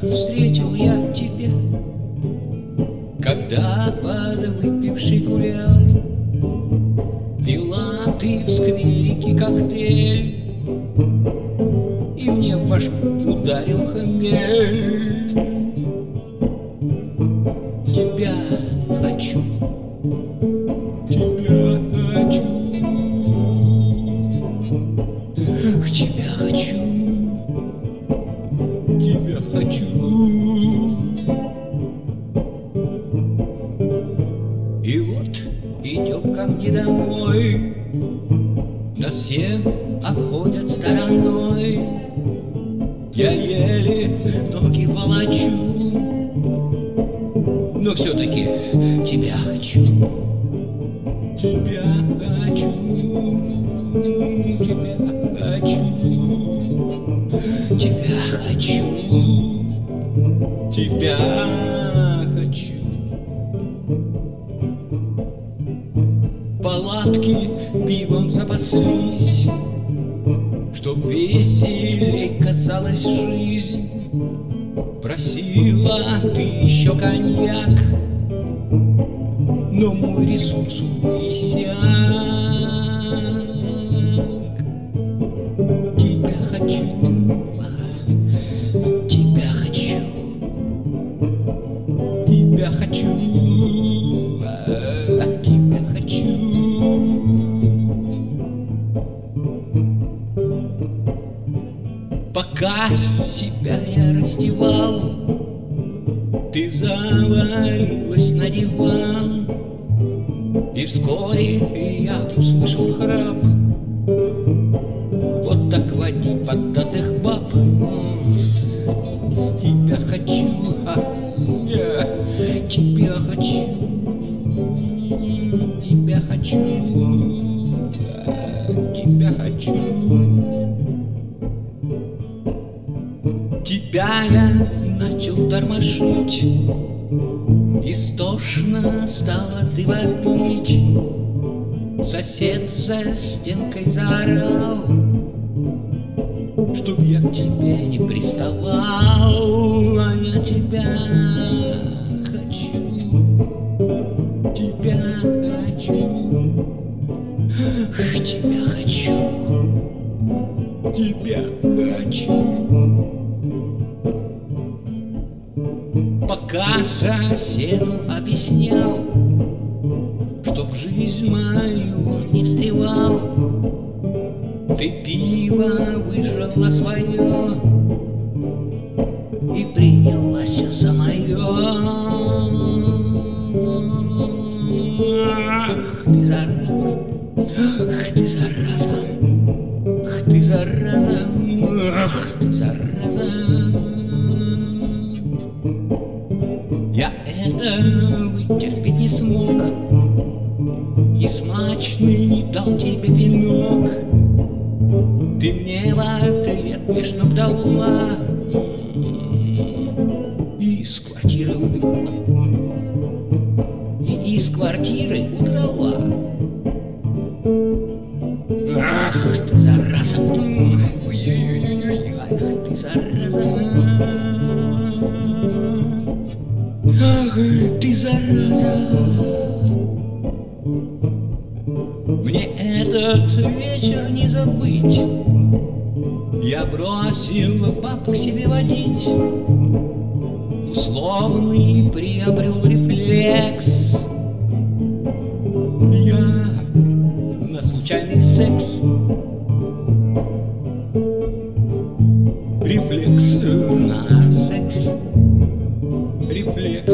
встретил я тебя, когда подвыпивший гулял. Пила ты в скверике коктейль, и мне в башку ударил хмель. Тебя хочу, тебя хочу, тебя хочу, тебя хочу. И вот идем ко мне домой, нас все обходят стороной. Я еле ноги волочу, но все-таки тебя хочу, тебя хочу, тебя хочу, тебя хочу, тебя хочу. Палатки пивом запаслись, чтоб веселей казалась жизнь. Просила ты еще коньяк, но мой ресурс иссяк. Тебя хочу, тебя хочу, тебя хочу, тебя хочу. Пока себя я раздевал, ты завалилась на диван, и вскоре я услышал храп. Вот так водить поддатых баб. Тебя хочу, тебя хочу, тебя хочу, тебя хочу. Тебя я начал тормошить, истошно стала ты вопить. Сосед за стенкой заорал, чтоб я к тебе не приставал. А я тебя хочу, тебя хочу, тебя хочу, тебя хочу. Пока соседу объяснял, чтоб в жизнь мою не встревал, ты пиво выжрала свое и принялась за мое. Ах ты зараза, ах ты зараза, ах ты зараза, ах ты зараза. Я это вытерпеть не смог, и смачный дал тебе венок. Ты мне в ответ нежно дала и из квартиры удрала. Ах ты зараза, ой-ой-ой, ах ты зараза. Ах ты зараза. Мне этот вечер не забыть. Я бросил папу себе водить, условный приобрел рефлекс. Я на случайный секс. Рефлекс на секс. Рефлекс.